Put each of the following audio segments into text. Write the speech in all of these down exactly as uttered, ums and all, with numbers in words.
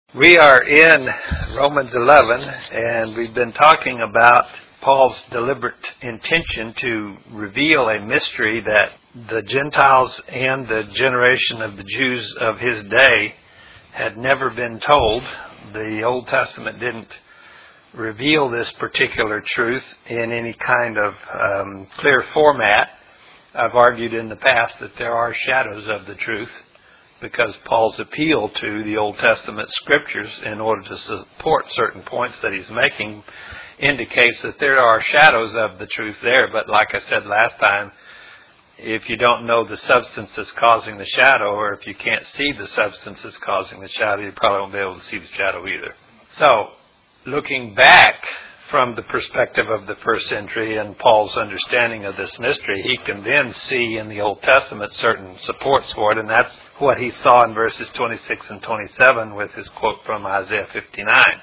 We are in Romans eleven, and we've been talking about Paul's deliberate intention to reveal a mystery that the Gentiles and the generation of the Jews of his day had never been told. The Old Testament didn't reveal this particular truth in any kind of um, clear format. I've argued in the past that there are shadows of the truth, because Paul's appeal to the Old Testament scriptures in order to support certain points that he's making indicates that there are shadows of the truth there. But like I said last time, if you don't know the substance that's causing the shadow, or if you can't see the substance that's causing the shadow, you probably won't be able to see the shadow either. So, looking back from the perspective of the first century and Paul's understanding of this mystery, he can then see in the Old Testament certain supports for it, and that's what he saw in verses twenty-six and twenty-seven with his quote from Isaiah fifty-nine.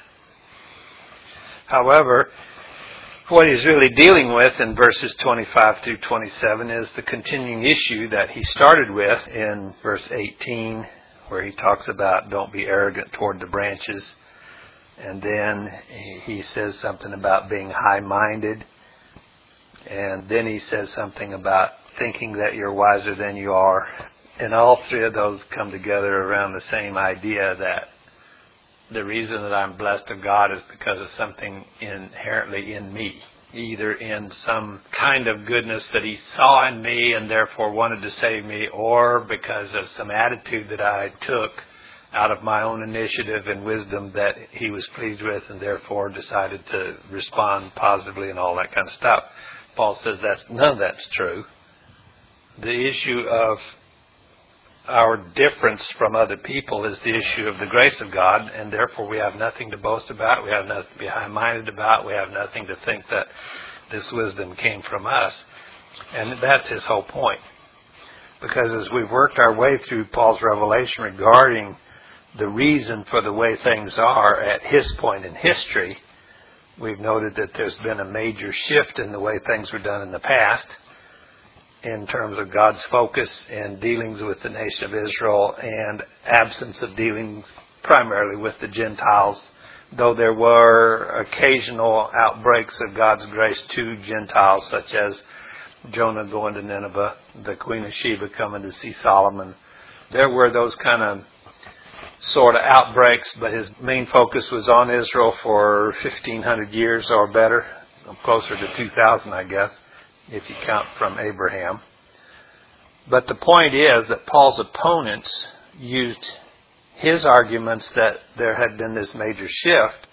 However, what he's really dealing with in verses twenty-five through twenty-seven is the continuing issue that he started with in verse eighteen, where he talks about don't be arrogant toward the branches. And then he says something about being high-minded. And then he says something about thinking that you're wiser than you are. And all three of those come together around the same idea that the reason that I'm blessed of God is because of something inherently in me, either in some kind of goodness that he saw in me and therefore wanted to save me, or because of some attitude that I took out of my own initiative and wisdom that he was pleased with and therefore decided to respond positively and all that kind of stuff. Paul says that's none of that's true. The issue of our difference from other people is the issue of the grace of God, and therefore we have nothing to boast about, we have nothing to be high-minded about, we have nothing to think that this wisdom came from us. And that's his whole point. Because as we've worked our way through Paul's revelation regarding the reason for the way things are at his point in history, we've noted that there's been a major shift in the way things were done in the past in terms of God's focus and dealings with the nation of Israel and absence of dealings primarily with the Gentiles, though there were occasional outbreaks of God's grace to Gentiles, such as Jonah going to Nineveh, the Queen of Sheba coming to see Solomon. There were those kind of sort of outbreaks, but his main focus was on Israel for fifteen hundred years or better, closer to two thousand, I guess, if you count from Abraham. But the point is that Paul's opponents used his arguments that there had been this major shift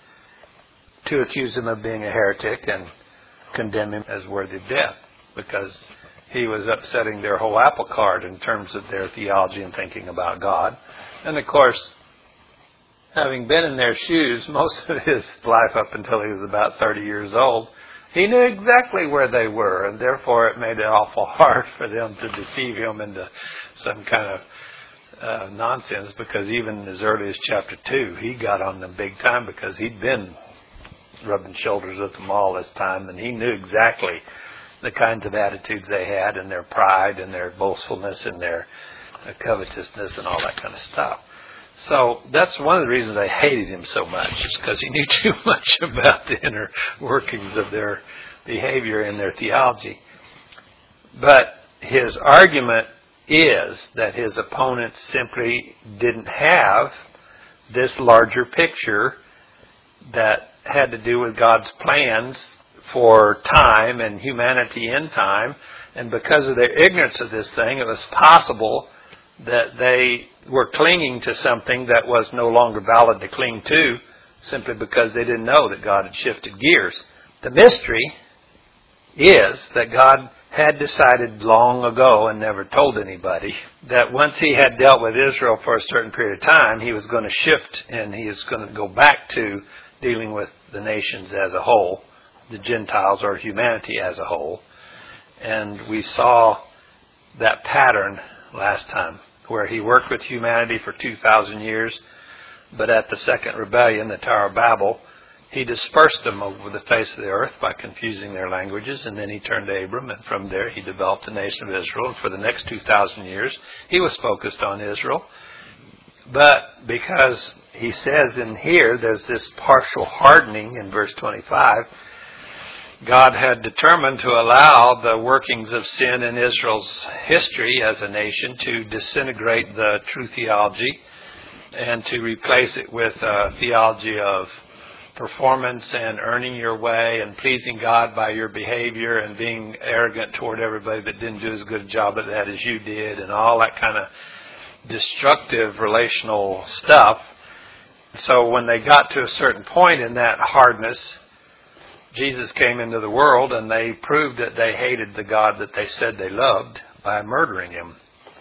to accuse him of being a heretic and condemn him as worthy of death, because he was upsetting their whole apple cart in terms of their theology and thinking about God. And of course, having been in their shoes most of his life up until he was about thirty years old, he knew exactly where they were, and therefore it made it awful hard for them to deceive him into some kind of uh, nonsense, because even as early as chapter two, he got on them big time because he'd been rubbing shoulders with them all this time, and he knew exactly the kinds of attitudes they had and their pride and their boastfulness and their covetousness and all that kind of stuff. So that's one of the reasons I hated him so much, is because he knew too much about the inner workings of their behavior and their theology. But his argument is that his opponents simply didn't have this larger picture that had to do with God's plans for time and humanity in time, and because of their ignorance of this thing, it was possible that they were clinging to something that was no longer valid to cling to, simply because they didn't know that God had shifted gears. The mystery is that God had decided long ago and never told anybody that once he had dealt with Israel for a certain period of time, he was going to shift and he was going to go back to dealing with the nations as a whole, the Gentiles or humanity as a whole. And we saw that pattern last time, where he worked with humanity for two thousand years, but at the second rebellion, the Tower of Babel, he dispersed them over the face of the earth by confusing their languages, and then he turned to Abram, and from there he developed the nation of Israel. And for the next two thousand years, he was focused on Israel. But because he says in here, there's this partial hardening in verse twenty-five. God had determined to allow the workings of sin in Israel's history as a nation to disintegrate the true theology and to replace it with a theology of performance and earning your way and pleasing God by your behavior and being arrogant toward everybody that didn't do as good a job at that as you did, and all that kind of destructive relational stuff. So when they got to a certain point in that hardness, Jesus came into the world and they proved that they hated the God that they said they loved by murdering him.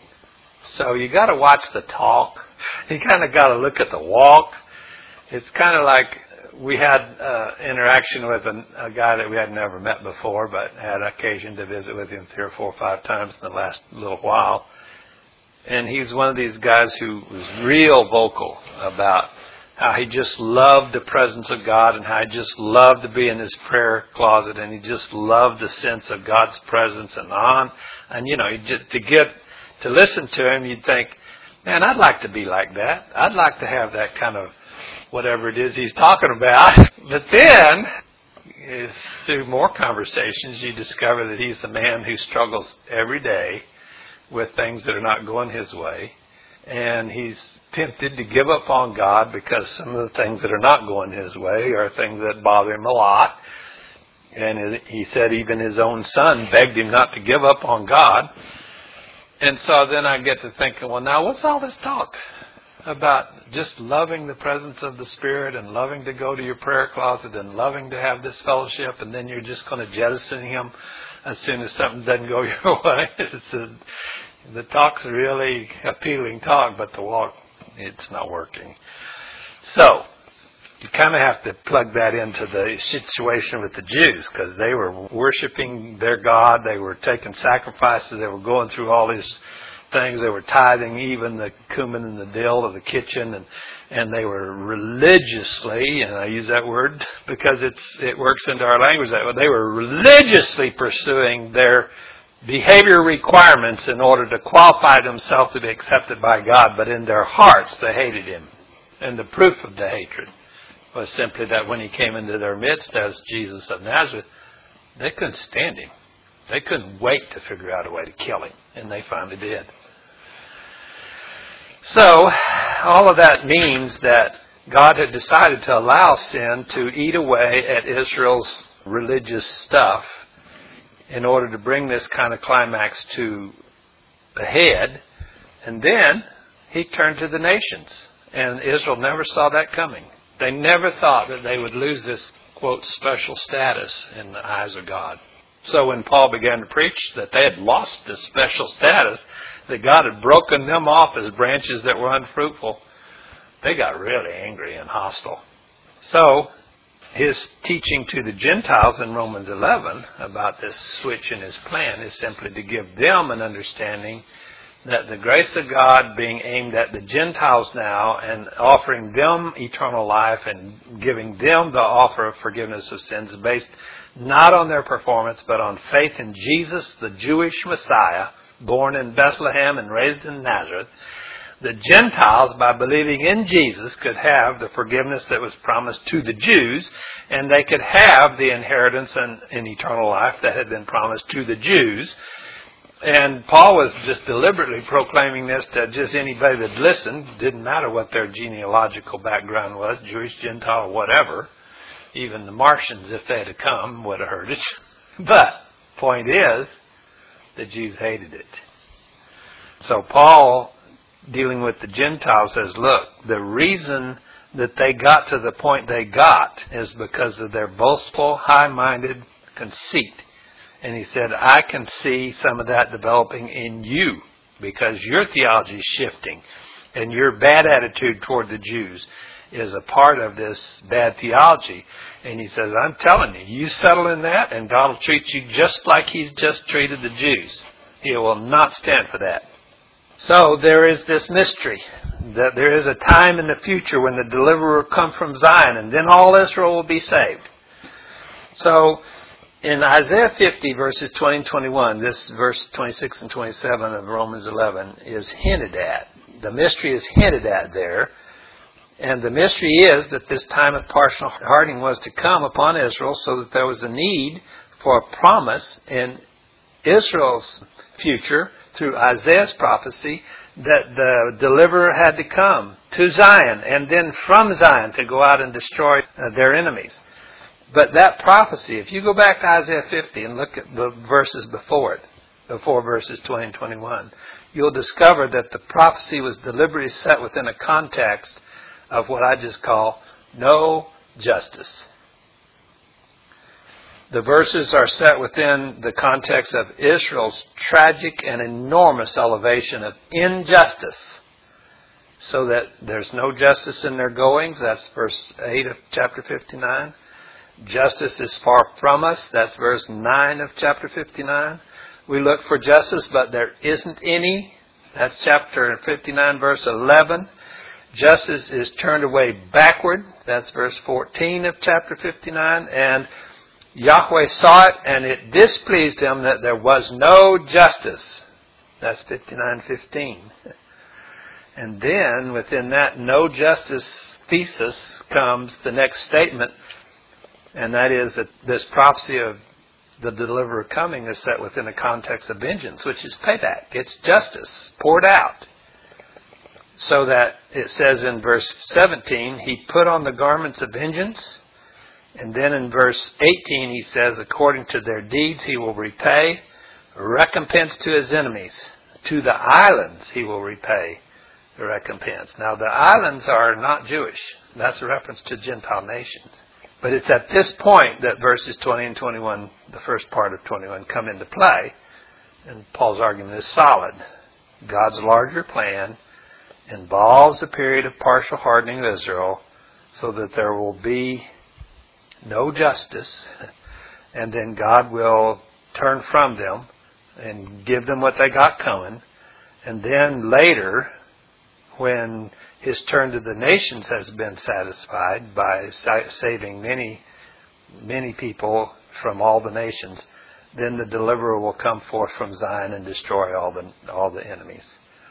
So you got to watch the talk. You kind of got to look at the walk. It's kind of like we had uh, interaction with a, a guy that we had never met before, but had occasion to visit with him three or four or five times in the last little while. And he's one of these guys who was real vocal about how he just loved the presence of God and how he just loved to be in his prayer closet, and he just loved the sense of God's presence and on. And, you know, just to get to listen to him, you'd think, man, I'd like to be like that. I'd like to have that kind of whatever it is he's talking about. But then, through more conversations, you discover that he's a man who struggles every day with things that are not going his way. And he's tempted to give up on God because some of the things that are not going his way are things that bother him a lot. And he said even his own son begged him not to give up on God. And so then I get to thinking, well, now what's all this talk about just loving the presence of the Spirit and loving to go to your prayer closet and loving to have this fellowship, and then you're just going to jettison him as soon as something doesn't go your way? It's a, the talk's really appealing talk, but the walk, it's not working. So you kind of have to plug that into the situation with the Jews, because they were worshiping their God. They were taking sacrifices. They were going through all these things. They were tithing even the cumin and the dill of the kitchen, and and they were religiously, and I use that word because it's it works into our language that way, they were religiously pursuing their behavior requirements in order to qualify themselves to be accepted by God, but in their hearts they hated him. And the proof of the hatred was simply that when he came into their midst as Jesus of Nazareth, they couldn't stand him. They couldn't wait to figure out a way to kill him, and they finally did. So, all of that means that God had decided to allow sin to eat away at Israel's religious stuff in order to bring this kind of climax to a head. And then he turned to the nations. And Israel never saw that coming. They never thought that they would lose this, quote, special status in the eyes of God. So when Paul began to preach that they had lost this special status, that God had broken them off as branches that were unfruitful, they got really angry and hostile. So his teaching to the Gentiles in Romans eleven about this switch in his plan is simply to give them an understanding that the grace of God being aimed at the Gentiles now and offering them eternal life and giving them the offer of forgiveness of sins based not on their performance but on faith in Jesus, the Jewish Messiah, born in Bethlehem and raised in Nazareth. The Gentiles, by believing in Jesus, could have the forgiveness that was promised to the Jews, and they could have the inheritance and, and eternal life that had been promised to the Jews. And Paul was just deliberately proclaiming this to just anybody that listened. Didn't matter what their genealogical background was, Jewish, Gentile, whatever. Even the Martians, if they had come, would have heard it. But point is, the Jews hated it. So Paul, dealing with the Gentiles, says, look, the reason that they got to the point they got is because of their boastful, high-minded conceit. And he said, I can see some of that developing in you because your theology is shifting and your bad attitude toward the Jews is a part of this bad theology. And he says, I'm telling you, you settle in that and God will treat you just like he's just treated the Jews. He will not stand for that. So there is this mystery that there is a time in the future when the deliverer will come from Zion and then all Israel will be saved. So in Isaiah fifty, verses twenty and twenty-one, this verse twenty-six and twenty-seven of Romans eleven is hinted at. The mystery is hinted at there. And the mystery is that this time of partial hardening was to come upon Israel, so that there was a need for a promise in Israel's future through Isaiah's prophecy that the deliverer had to come to Zion, and then from Zion to go out and destroy uh, their enemies. But that prophecy, if you go back to Isaiah fifty and look at the verses before it, before verses twenty and twenty-one, you'll discover that the prophecy was deliberately set within a context of what I just call no justice. The verses are set within the context of Israel's tragic and enormous elevation of injustice, so that there's no justice in their goings. That's verse eight of chapter fifty-nine. Justice is far from us. That's verse nine of chapter fifty-nine. We look for justice, but there isn't any. That's chapter fifty-nine, verse eleven. Justice is turned away backward. That's verse fourteen of chapter fifty-nine. And Yahweh saw it, and it displeased him that there was no justice. That's fifty-nine fifteen. And then, within that no justice thesis comes the next statement, and that is that this prophecy of the deliverer coming is set within a context of vengeance, which is payback. It's justice poured out. So that it says in verse seventeen, he put on the garments of vengeance. And then in verse eighteen, he says, according to their deeds he will repay recompense to his enemies. To the islands he will repay the recompense. Now, the islands are not Jewish. That's a reference to Gentile nations. But it's at this point that verses twenty and twenty-one, the first part of twenty-one, come into play. And Paul's argument is solid. God's larger plan involves a period of partial hardening of Israel so that there will be no justice, and then God will turn from them and give them what they got coming. And then later, when his turn to the nations has been satisfied by saving many, many people from all the nations, then the deliverer will come forth from Zion and destroy all the all the enemies.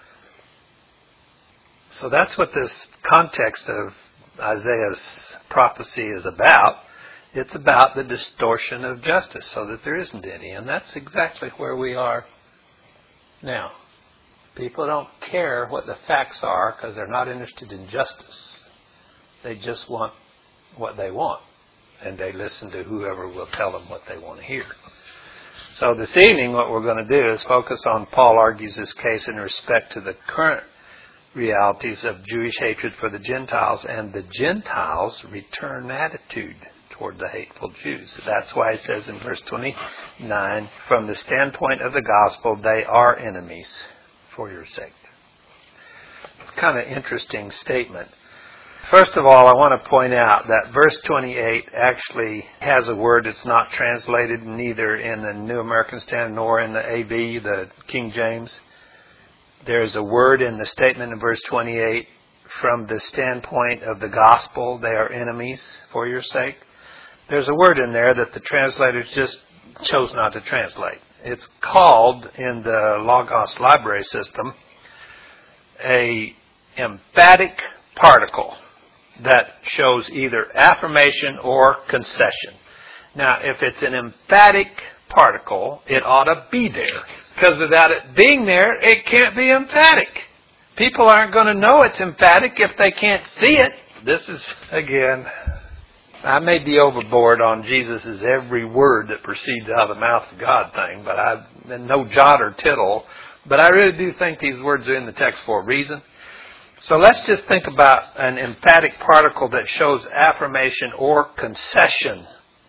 So that's what this context of Isaiah's prophecy is about. It's about the distortion of justice so that there isn't any. And that's exactly where we are now. People don't care what the facts are because they're not interested in justice. They just want what they want. And they listen to whoever will tell them what they want to hear. So this evening what we're going to do is focus on Paul argues this case in respect to the current realities of Jewish hatred for the Gentiles and the Gentiles' return attitude toward the hateful Jews. That's why it says in verse twenty-nine, from the standpoint of the gospel, they are enemies for your sake. It's kind of an interesting statement. First of all, I want to point out that verse twenty-eight actually has a word that's not translated neither in the New American Standard nor in the A B, the King James. There's a word in the statement in verse twenty-eight, from the standpoint of the gospel, they are enemies for your sake. There's a word in there that the translators just chose not to translate. It's called, in the Logos library system, a emphatic particle that shows either affirmation or concession. Now, if it's an emphatic particle, it ought to be there. Because without it being there, it can't be emphatic. People aren't going to know it's emphatic if they can't see it. This is, again, I may be overboard on Jesus' every word that proceeds out of the mouth of God thing, but I've no jot or tittle. But I really do think these words are in the text for a reason. So let's just think about an emphatic particle that shows affirmation or concession.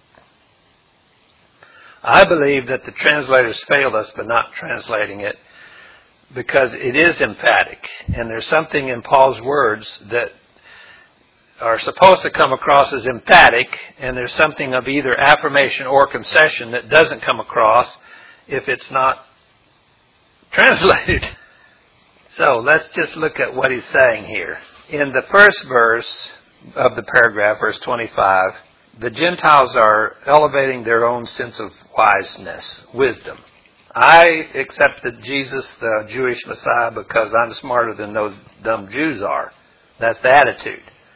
I believe that the translators failed us by not translating it because it is emphatic. And there's something in Paul's words that are supposed to come across as emphatic, and there's something of either affirmation or concession that doesn't come across if it's not translated. So let's just look at what he's saying here. In the first verse of the paragraph, verse twenty-five, the Gentiles are elevating their own sense of wiseness, wisdom. I accepted Jesus, the Jewish Messiah, because I'm smarter than those dumb Jews are. That's the attitude.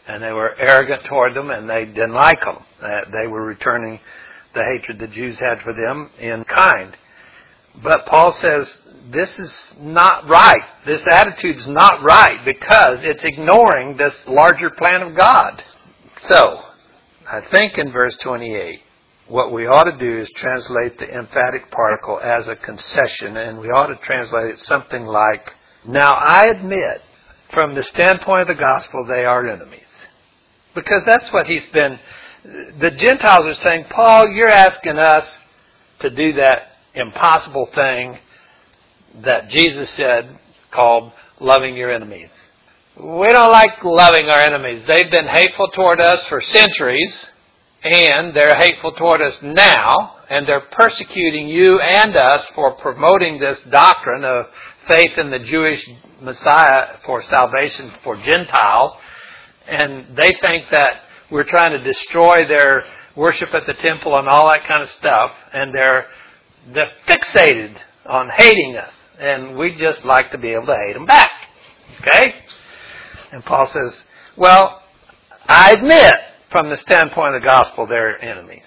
And they were arrogant toward them, and they didn't like them. Uh, they were returning the hatred the Jews had for them in kind. But Paul says, this is not right. This attitude is not right because it's ignoring this larger plan of God. So, I think in verse twenty-eight, what we ought to do is translate the emphatic particle as a concession, and we ought to translate it something like, now I admit, from the standpoint of the gospel, they are enemies. Because that's what he's been... The Gentiles are saying, Paul, you're asking us to do that impossible thing that Jesus said called loving your enemies. We don't like loving our enemies. They've been hateful toward us for centuries, and they're hateful toward us now, and they're persecuting you and us for promoting this doctrine of faith in the Jewish Messiah for salvation for Gentiles. And they think that we're trying to destroy their worship at the temple and all that kind of stuff. And they're, they're fixated on hating us. And we just like to be able to hate them back. Okay? And Paul says, well, I admit, from the standpoint of the gospel, they're enemies.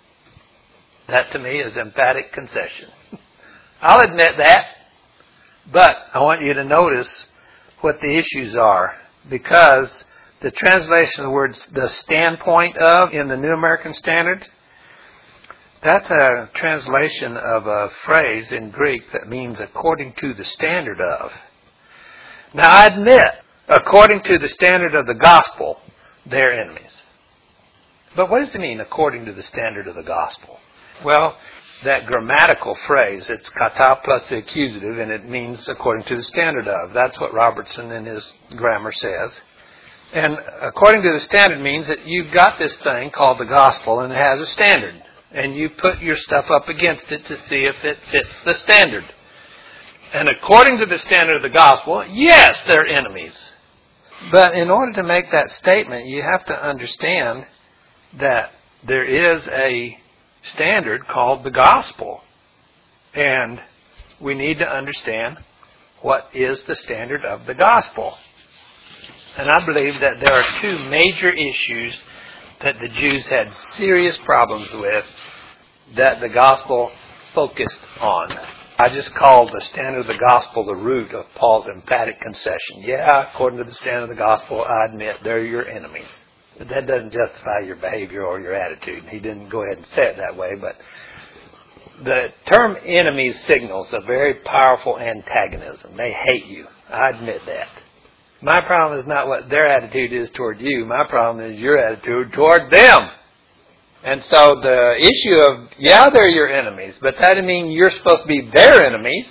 That to me is emphatic concession. I'll admit that. But I want you to notice what the issues are. Because the translation of the words, the standpoint of, in the New American Standard, that's a translation of a phrase in Greek that means according to the standard of. Now I admit, according to the standard of the gospel, they're enemies. But what does it mean, according to the standard of the gospel? Well, that grammatical phrase, it's kata plus the accusative, and it means according to the standard of. That's what Robertson in his grammar says. And according to the standard means that you've got this thing called the gospel, and it has a standard. And you put your stuff up against it to see if it fits the standard. And according to the standard of the gospel, yes, they're enemies. But in order to make that statement, you have to understand that there is a standard called the gospel. And we need to understand what is the standard of the gospel. And I believe that there are two major issues that the Jews had serious problems with that the gospel focused on. I just called the standard of the gospel the root of Paul's emphatic concession. Yeah, according to the standard of the gospel, I admit they're your enemies. But that doesn't justify your behavior or your attitude. He didn't go ahead and say it that way, but the term enemies signals a very powerful antagonism. They hate you. I admit that. My problem is not what their attitude is toward you. My problem is your attitude toward them. And so the issue of, yeah, they're your enemies, but that doesn't mean you're supposed to be their enemies.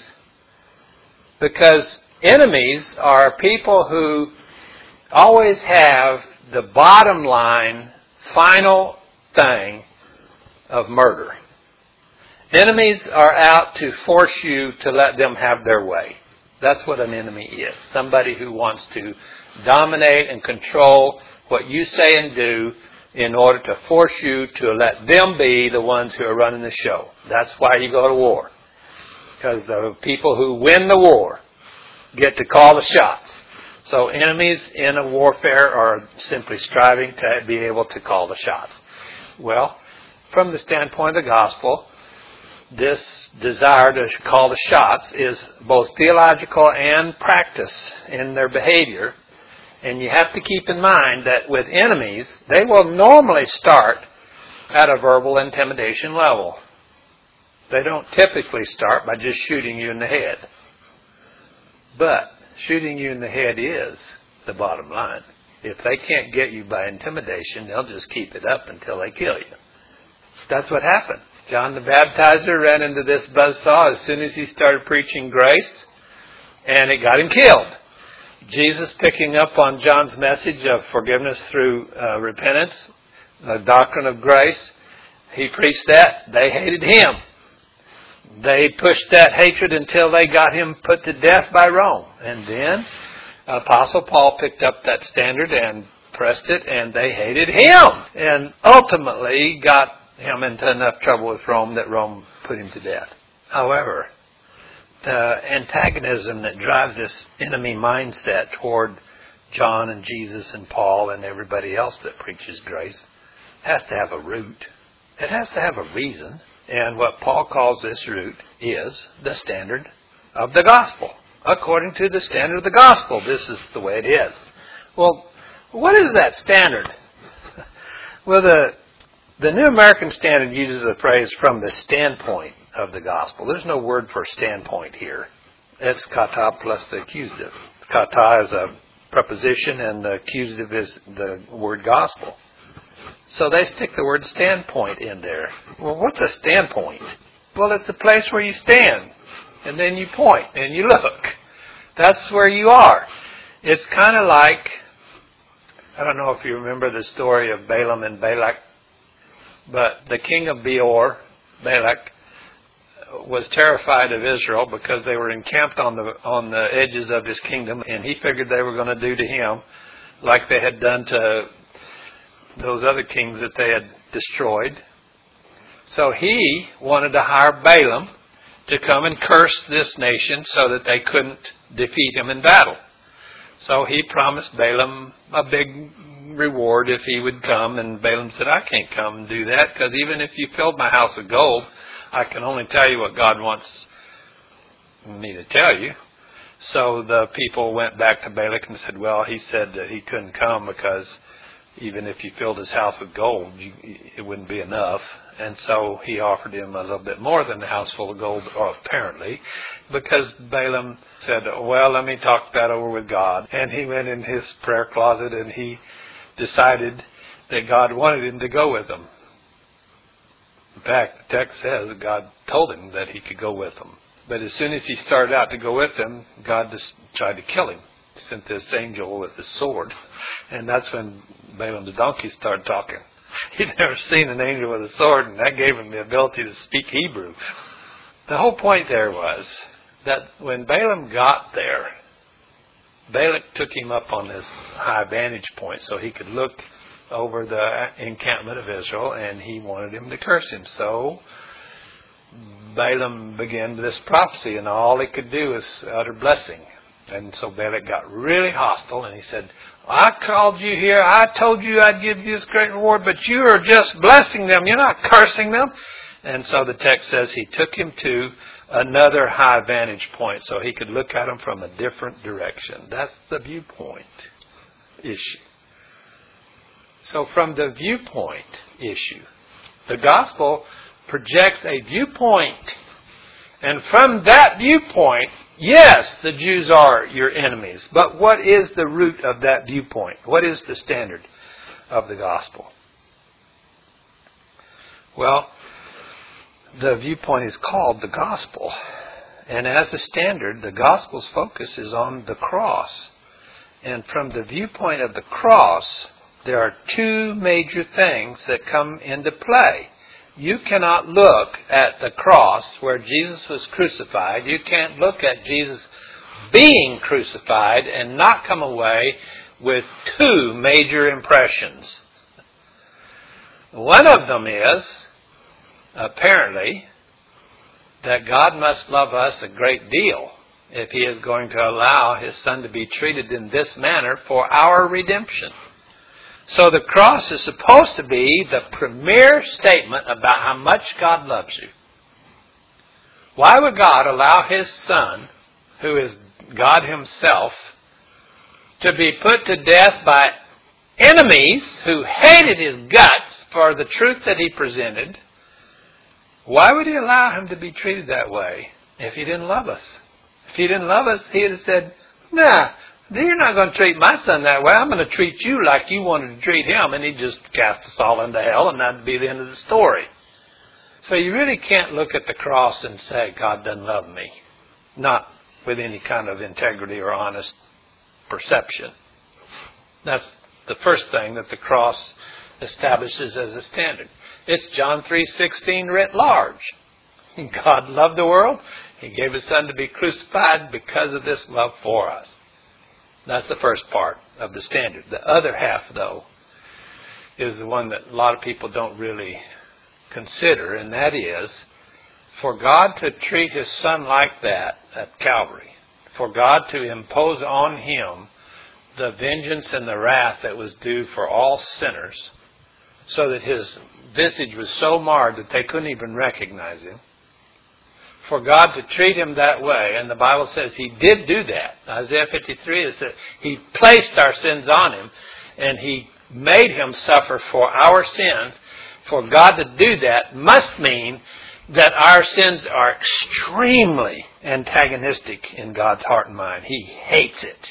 Because enemies are people who always have the bottom line, final thing of murder. Enemies are out to force you to let them have their way. That's what an enemy is. Somebody who wants to dominate and control what you say and do in order to force you to let them be the ones who are running the show. That's why you go to war. Because the people who win the war get to call the shots. So enemies in a warfare are simply striving to be able to call the shots. Well, from the standpoint of the gospel, this desire to call the shots is both theological and practice in their behavior. And you have to keep in mind that with enemies, they will normally start at a verbal intimidation level. They don't typically start by just shooting you in the head. But shooting you in the head is the bottom line. If they can't get you by intimidation, they'll just keep it up until they kill you. That's what happened. John the Baptizer ran into this buzzsaw as soon as he started preaching grace, and it got him killed. Jesus, picking up on John's message of forgiveness through uh, repentance, the doctrine of grace, he preached that. They hated him. They pushed that hatred until they got him put to death by Rome. And then Apostle Paul picked up that standard and pressed it, and they hated him. And ultimately got him into enough trouble with Rome that Rome put him to death. However, the antagonism that drives this enemy mindset toward John and Jesus and Paul and everybody else that preaches grace. It has to have a root. It has to have a reason. And what Paul calls this root is the standard of the gospel. According to the standard of the gospel, this is the way it is. Well, what is that standard? Well, the the New American Standard uses the phrase from the standpoint of the gospel. There's no word for standpoint here. It's kata plus the accusative. Kata is a preposition and the accusative is the word gospel. So they stick the word standpoint in there. Well, what's a standpoint? Well, it's the place where you stand. And then you point and you look. That's where you are. It's kind of like, I don't know if you remember the story of Balaam and Balak, but the king of Beor, Balak, was terrified of Israel because they were encamped on the on the edges of his kingdom, and he figured they were going to do to him like they had done to those other kings that they had destroyed. So he wanted to hire Balaam to come and curse this nation so that they couldn't defeat him in battle. So he promised Balaam a big reward if he would come, and Balaam said, I can't come and do that, because even if you filled my house with gold, I can only tell you what God wants me to tell you. So the people went back to Balak and said, well, he said that he couldn't come because even if you filled his house with gold, you, it wouldn't be enough. And so he offered him a little bit more than the house full of gold, or apparently, because Balaam said, well, let me talk that over with God. And he went in his prayer closet and he decided that God wanted him to go with him. In fact, the text says that God told him that he could go with him. But as soon as he started out to go with him, God just tried to kill him. He sent this angel with his sword. And that's when Balaam's donkey started talking. He'd never seen an angel with a sword, and that gave him the ability to speak Hebrew. The whole point there was that when Balaam got there, Balak took him up on this high vantage point so he could look over the encampment of Israel, and he wanted him to curse him. So Balaam began this prophecy, and all he could do was utter blessing. And so Balak got really hostile, and he said, I called you here, I told you I'd give you this great reward, but you are just blessing them, you're not cursing them. And so the text says he took him to another high vantage point so he could look at them from a different direction. That's the viewpoint issue. So from the viewpoint issue, the gospel projects a viewpoint. And from that viewpoint, yes, the Jews are your enemies. But what is the root of that viewpoint? What is the standard of the gospel? Well, the viewpoint is called the gospel. And as a standard, the gospel's focus is on the cross. And from the viewpoint of the cross, there are two major things that come into play. You cannot look at the cross where Jesus was crucified. You can't look at Jesus being crucified and not come away with two major impressions. One of them is, apparently, that God must love us a great deal if He is going to allow His Son to be treated in this manner for our redemption. So the cross is supposed to be the premier statement about how much God loves you. Why would God allow His Son, who is God Himself, to be put to death by enemies who hated His guts for the truth that He presented? Why would He allow Him to be treated that way if He didn't love us? If He didn't love us, He would have said, nah, you're not going to treat my Son that way. I'm going to treat you like you wanted to treat Him. And He just cast us all into hell, and that'd be the end of the story. So you really can't look at the cross and say, God doesn't love me. Not with any kind of integrity or honest perception. That's the first thing that the cross establishes as a standard. It's John three sixteen writ large. God loved the world. He gave His Son to be crucified because of this love for us. That's the first part of the standard. The other half, though, is the one that a lot of people don't really consider, and that is, for God to treat His Son like that at Calvary, for God to impose on Him the vengeance and the wrath that was due for all sinners, so that his visage was so marred that they couldn't even recognize him. For God to treat him that way, and the Bible says he did do that. Isaiah fifty-three is that he placed our sins on him, and he made him suffer for our sins. For God to do that must mean that our sins are extremely antagonistic in God's heart and mind. He hates it.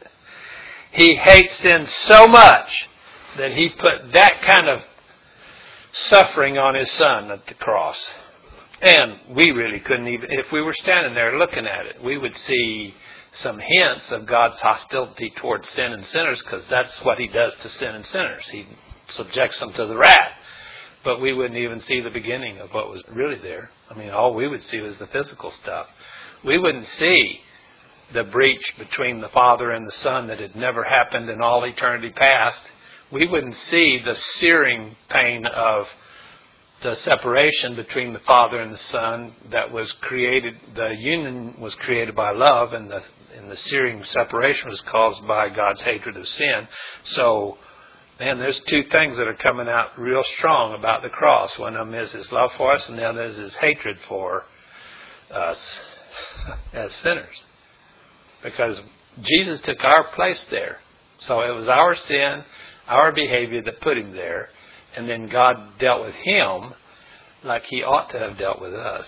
He hates sin so much that he put that kind of suffering on his Son at the cross. And we really couldn't even, if we were standing there looking at it, we would see some hints of God's hostility towards sin and sinners, because that's what he does to sin and sinners. He subjects them to the wrath. But we wouldn't even see the beginning of what was really there. I mean, all we would see was the physical stuff. We wouldn't see the breach between the Father and the Son that had never happened in all eternity past. We wouldn't see the searing pain of the separation between the Father and the Son that was created. The union was created by love, and the and the searing separation was caused by God's hatred of sin. So, man, there's two things that are coming out real strong about the cross. One of them is his love for us, and the other is his hatred for us as sinners. Because Jesus took our place there. So it was our sin, our behavior that put him there. And then God dealt with him like he ought to have dealt with us.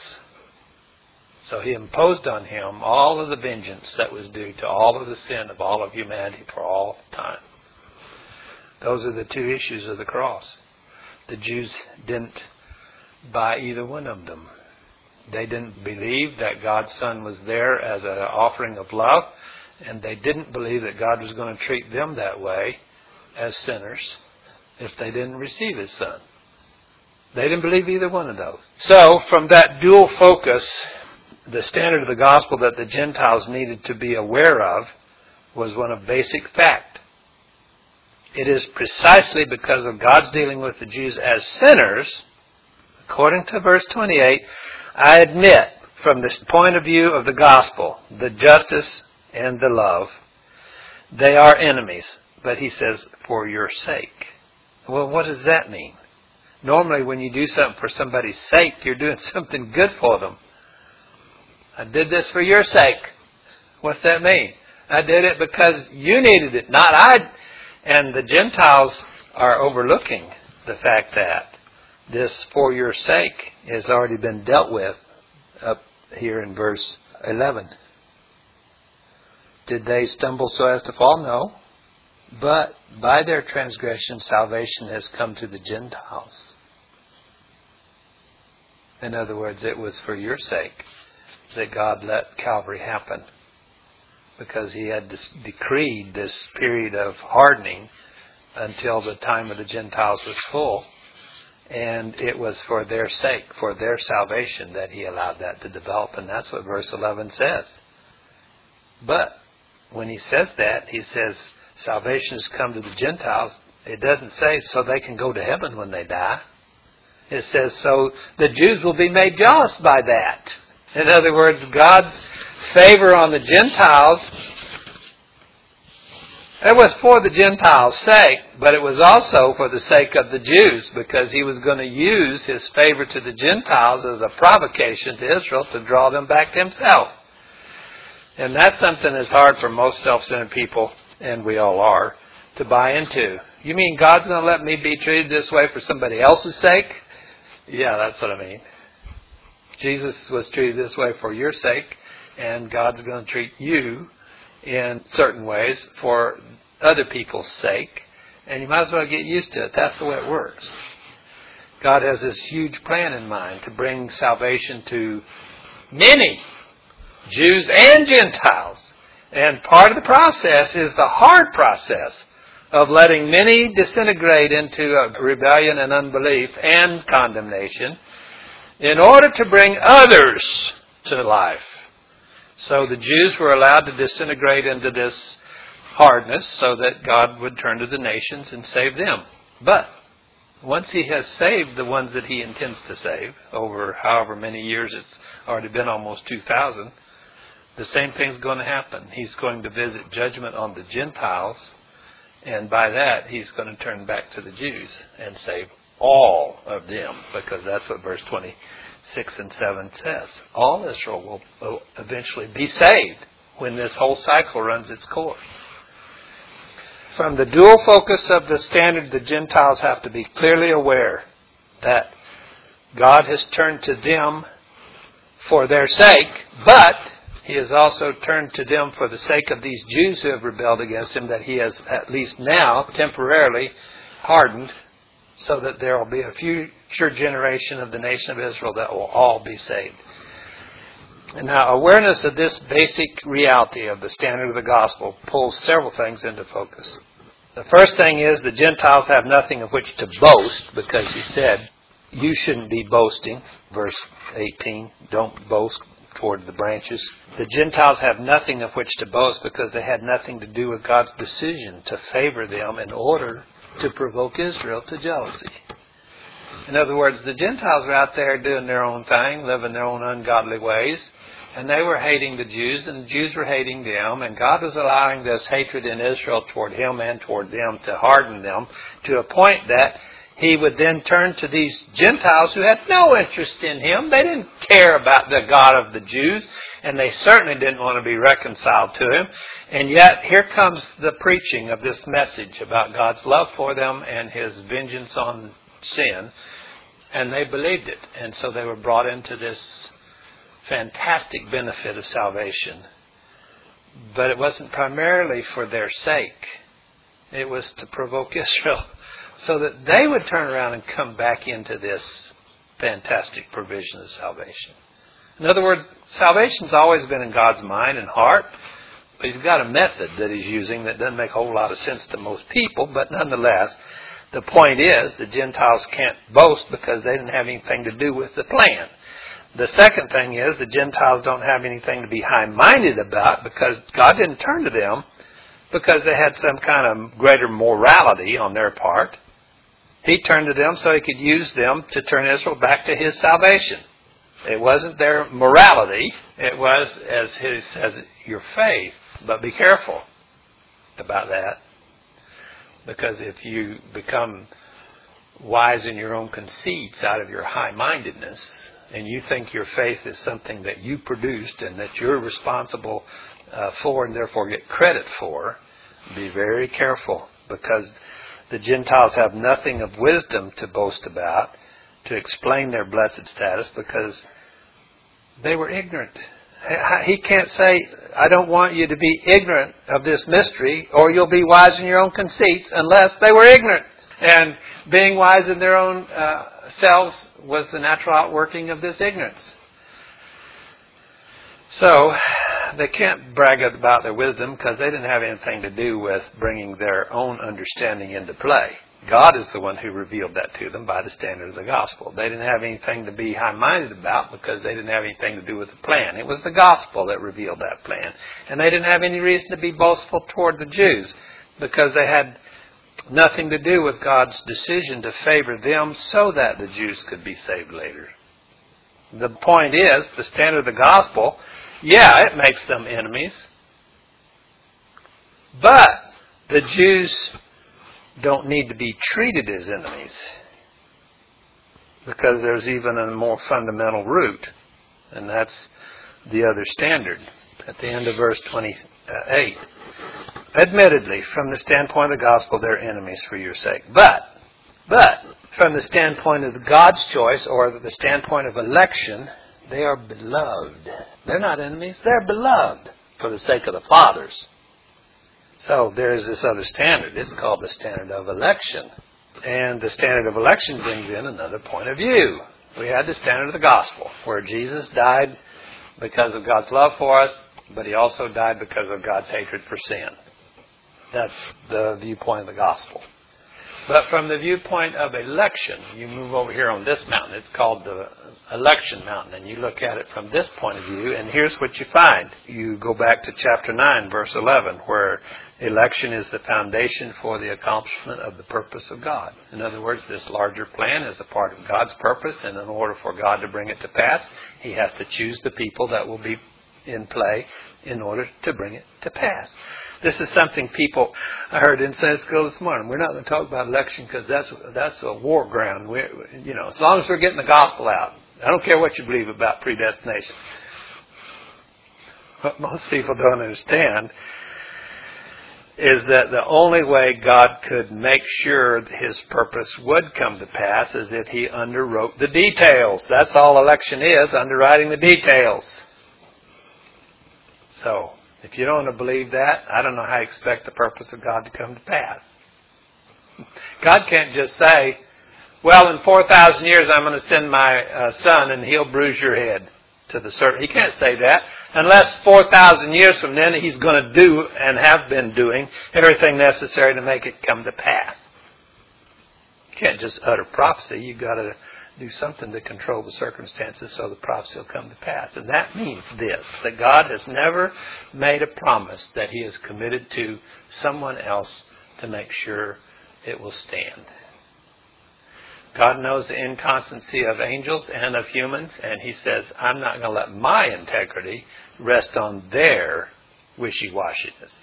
So he imposed on him all of the vengeance that was due to all of the sin of all of humanity for all time. Those are the two issues of the cross. The Jews didn't buy either one of them. They didn't believe that God's Son was there as an offering of love, and they didn't believe that God was going to treat them that way as sinners if they didn't receive his Son. They didn't believe either one of those. So, from that dual focus, the standard of the gospel that the Gentiles needed to be aware of was one of basic fact. It is precisely because of God's dealing with the Jews as sinners, according to verse twenty-eight, I admit, from this point of view of the gospel, the justice and the love, they are enemies. But he says, for your sake. Well, what does that mean? Normally, when you do something for somebody's sake, you're doing something good for them. I did this for your sake. What's that mean? I did it because you needed it, not I. And the Gentiles are overlooking the fact that this for your sake has already been dealt with up here in verse eleven. Did they stumble so as to fall? No. But by their transgression, salvation has come to the Gentiles. In other words, it was for your sake that God let Calvary happen, because he had decreed this period of hardening until the time of the Gentiles was full. And it was for their sake, for their salvation, that he allowed that to develop. And that's what verse eleven says. But when he says that, he says salvation has come to the Gentiles. It doesn't say so they can go to heaven when they die. It says so the Jews will be made jealous by that. In other words, God's favor on the Gentiles, it was for the Gentiles' sake, but it was also for the sake of the Jews, because he was going to use his favor to the Gentiles as a provocation to Israel to draw them back to himself. And that's something that's hard for most self-centered people, and we all are, to buy into. You mean God's going to let me be treated this way for somebody else's sake? Yeah, that's what I mean. Jesus was treated this way for your sake, and God's going to treat you in certain ways for other people's sake, and you might as well get used to it. That's the way it works. God has this huge plan in mind to bring salvation to many, Jews and Gentiles. And part of the process is the hard process of letting many disintegrate into a rebellion and unbelief and condemnation in order to bring others to life. So the Jews were allowed to disintegrate into this hardness so that God would turn to the nations and save them. But once he has saved the ones that he intends to save, over however many years, it's already been almost two thousand, the same thing's going to happen. He's going to visit judgment on the Gentiles, and by that he's going to turn back to the Jews and save all of them, because that's what verse twenty-six and seven says. All Israel will, will eventually be saved when this whole cycle runs its course. From the dual focus of the standard, the Gentiles have to be clearly aware that God has turned to them for their sake, but He has also turned to them for the sake of these Jews who have rebelled against Him, that He has at least now temporarily hardened, so that there will be a future generation of the nation of Israel that will all be saved. And now, awareness of this basic reality of the standard of the gospel pulls several things into focus. The first thing is the Gentiles have nothing of which to boast, because He said, you shouldn't be boasting. Verse eighteen, don't boast toward the branches. The Gentiles have nothing of which to boast because they had nothing to do with God's decision to favor them in order to provoke Israel to jealousy. In other words, the Gentiles were out there doing their own thing, living their own ungodly ways, and they were hating the Jews, and the Jews were hating them, and God was allowing this hatred in Israel toward Him and toward them to harden them to a point that He would then turn to these Gentiles who had no interest in Him. They didn't care about the God of the Jews, and they certainly didn't want to be reconciled to Him. And yet, here comes the preaching of this message about God's love for them and His vengeance on sin, and they believed it. And so they were brought into this fantastic benefit of salvation. But it wasn't primarily for their sake. It was to provoke Israel, so that they would turn around and come back into this fantastic provision of salvation. In other words, salvation's always been in God's mind and heart, but He's got a method that He's using that doesn't make a whole lot of sense to most people, but nonetheless, the point is the Gentiles can't boast because they didn't have anything to do with the plan. The second thing is the Gentiles don't have anything to be high-minded about because God didn't turn to them because they had some kind of greater morality on their part. He turned to them so He could use them to turn Israel back to His salvation. It wasn't their morality. It was, as He says, your faith. But be careful about that. Because if you become wise in your own conceits out of your high-mindedness, and you think your faith is something that you produced and that you're responsible uh, for and therefore get credit for, be very careful, because the Gentiles have nothing of wisdom to boast about to explain their blessed status, because they were ignorant. He can't say, I don't want you to be ignorant of this mystery, or you'll be wise in your own conceits, unless they were ignorant. And being wise in their own uh, selves was the natural outworking of this ignorance. So, they can't brag about their wisdom because they didn't have anything to do with bringing their own understanding into play. God is the one who revealed that to them by the standard of the gospel. They didn't have anything to be high-minded about because they didn't have anything to do with the plan. It was the gospel that revealed that plan. And they didn't have any reason to be boastful toward the Jews because they had nothing to do with God's decision to favor them so that the Jews could be saved later. The point is, the standard of the gospel, yeah, it makes them enemies. But the Jews don't need to be treated as enemies, because there's even a more fundamental root, and that's the other standard. At the end of verse twenty-eight, admittedly, from the standpoint of the gospel, they're enemies for your sake. But, but, from the standpoint of God's choice, or the standpoint of election, they are beloved. They're not enemies, they're beloved for the sake of the fathers. So there's this other standard. It's called the standard of election. And the standard of election brings in another point of view. We had the standard of the gospel, where Jesus died because of God's love for us, but He also died because of God's hatred for sin. That's the viewpoint of the gospel. But from the viewpoint of election, you move over here on this mountain. It's called the election mountain. And you look at it from this point of view, and here's what you find. You go back to chapter nine, verse eleven, where election is the foundation for the accomplishment of the purpose of God. In other words, this larger plan is a part of God's purpose, and in order for God to bring it to pass, He has to choose the people that will be in play in order to bring it to pass. This is something people, I heard in Sunday school this morning, we're not going to talk about election because that's that's a war ground. We're, you know, as long as we're getting the gospel out. I don't care what you believe about predestination. What most people don't understand is that the only way God could make sure His purpose would come to pass is if He underwrote the details. That's all election is, underwriting the details. So, if you don't believe that, I don't know how you expect the purpose of God to come to pass. God can't just say, well, in four thousand years I'm going to send my uh, son and he'll bruise your head to the serpent. He can't say that unless four thousand years from then He's going to do and have been doing everything necessary to make it come to pass. You can't just utter prophecy. You've got to do something to control the circumstances so the prophecy will come to pass. And that means this, that God has never made a promise that He is committed to someone else to make sure it will stand. God knows the inconstancy of angels and of humans, and He says, I'm not going to let my integrity rest on their wishy-washiness.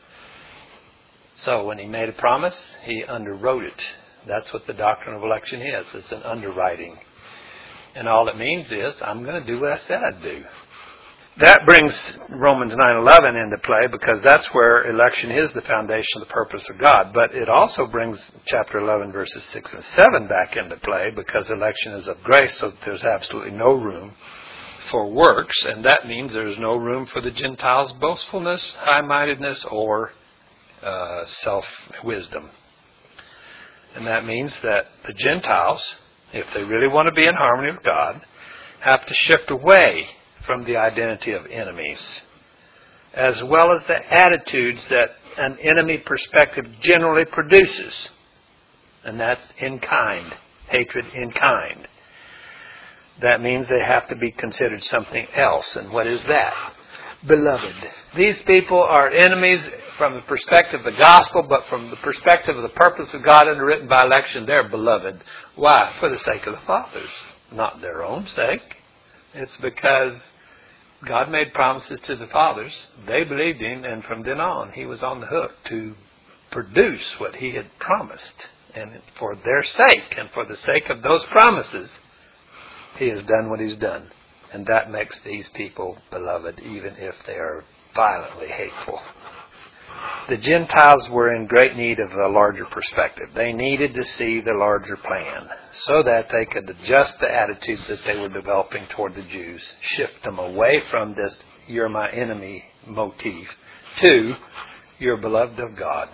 So when He made a promise, He underwrote it. That's what the doctrine of election is. It's an underwriting. And all it means is, I'm going to do what I said I'd do. That brings Romans nine eleven into play because that's where election is the foundation of the purpose of God. But it also brings chapter eleven verses six and seven back into play because election is of grace, so there's absolutely no room for works. And that means there's no room for the Gentiles' boastfulness, high-mindedness, or uh, self-wisdom. And that means that the Gentiles, if they really want to be in harmony with God, have to shift away from the identity of enemies, as well as the attitudes that an enemy perspective generally produces. And that's in kind, hatred in kind. That means they have to be considered something else. And what is that? Beloved. These people are enemies from the perspective of the gospel, but from the perspective of the purpose of God underwritten by election, they're beloved. Why? For the sake of the fathers, not their own sake. It's because God made promises to the fathers. They believed Him, and from then on, He was on the hook to produce what He had promised. And for their sake, and for the sake of those promises, He has done what He's done. And that makes these people beloved, even if they are violently hateful. The Gentiles were in great need of a larger perspective. They needed to see the larger plan so that they could adjust the attitudes that they were developing toward the Jews, shift them away from this "you're my enemy" motif to "you're beloved of God."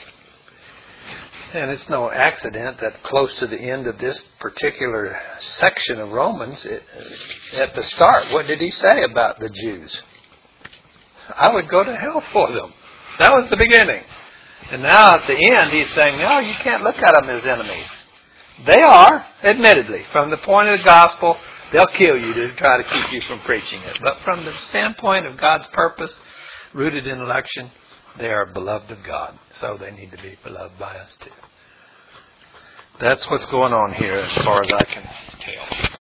And it's no accident that close to the end of this particular section of Romans, it, at the start, what did he say about the Jews? I would go to hell for them. That was the beginning. And now at the end, he's saying, no, you can't look at them as enemies. They are, admittedly. From the point of the gospel, they'll kill you to try to keep you from preaching it. But from the standpoint of God's purpose, rooted in election, they are beloved of God. So they need to be beloved by us too. That's what's going on here as far as I can tell.